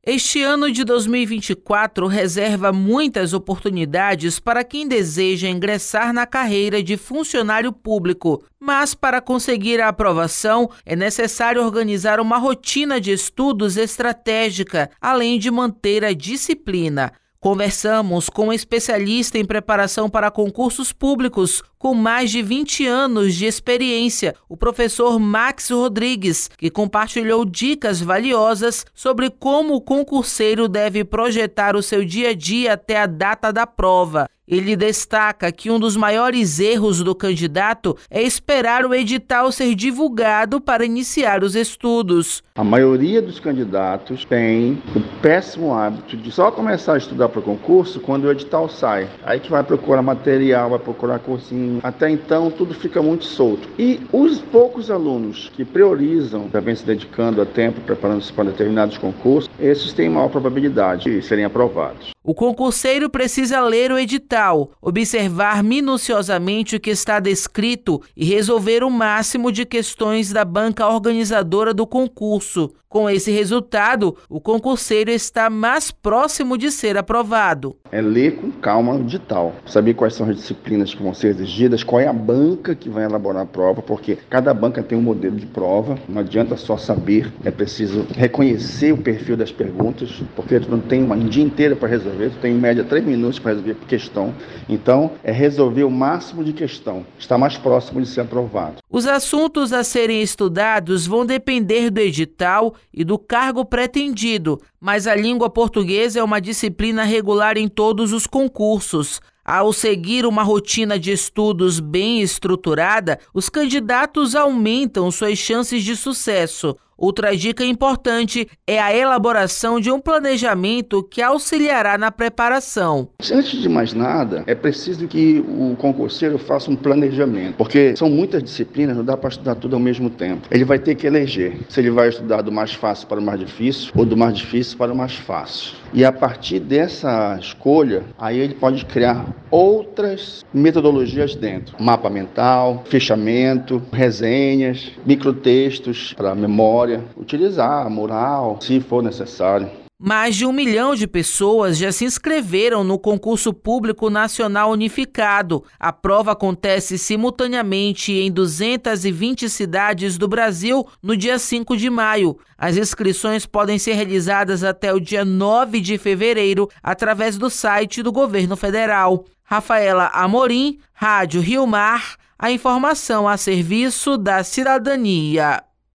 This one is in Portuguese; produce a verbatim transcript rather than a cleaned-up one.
Este ano de dois mil e vinte e quatro reserva muitas oportunidades para quem deseja ingressar na carreira de funcionário público, mas para conseguir a aprovação é necessário organizar uma rotina de estudos estratégica, além de manter a disciplina. Conversamos com um especialista em preparação para concursos públicos, com mais de vinte anos de experiência, o professor Max Rodrigues, que compartilhou dicas valiosas sobre como o concurseiro deve projetar o seu dia a dia até a data da prova. Ele destaca que um dos maiores erros do candidato é esperar o edital ser divulgado para iniciar os estudos. A maioria dos candidatos tem o péssimo hábito de só começar a estudar para o concurso quando o edital sai. Aí que vai procurar material, vai procurar cursinho. Até então, tudo fica muito solto. E os poucos alunos que priorizam, já vem se dedicando a tempo, preparando-se para determinados concursos, esses têm maior probabilidade de serem aprovados. O concurseiro precisa ler o edital, observar minuciosamente o que está descrito e resolver o máximo de questões da banca organizadora do concurso. Com esse resultado, o concurseiro está mais próximo de ser aprovado. É ler com calma o edital, saber quais são as disciplinas que vão ser exigidas, qual é a banca que vai elaborar a prova, porque cada banca tem um modelo de prova, não adianta só saber, é preciso reconhecer o perfil das perguntas, porque tu não tem um dia inteiro para resolver, tu tem em média três minutos para resolver questão, então é resolver o máximo de questão, está mais próximo de ser aprovado. Os assuntos a serem estudados vão depender do edital e do cargo pretendido, mas a língua portuguesa é uma disciplina regular em todos os concursos. Ao seguir uma rotina de estudos bem estruturada, os candidatos aumentam suas chances de sucesso. Outra dica importante é a elaboração de um planejamento que auxiliará na preparação. Antes de mais nada, é preciso que o concurseiro faça um planejamento, porque são muitas disciplinas, não dá para estudar tudo ao mesmo tempo. Ele vai ter que eleger se ele vai estudar do mais fácil para o mais difícil ou do mais difícil para o mais fácil. E a partir dessa escolha, aí ele pode criar outras metodologias dentro. Mapa mental, fechamento, resenhas, microtextos para memória. Utilizar mural, se for necessário. Mais de um milhão de pessoas já se inscreveram no concurso público nacional unificado. A prova acontece simultaneamente em duzentas e vinte cidades do Brasil no dia cinco de maio. As inscrições podem ser realizadas até o dia nove de fevereiro através do site do Governo Federal. Rafaela Amorim, Rádio Rio Mar, a informação a serviço da cidadania.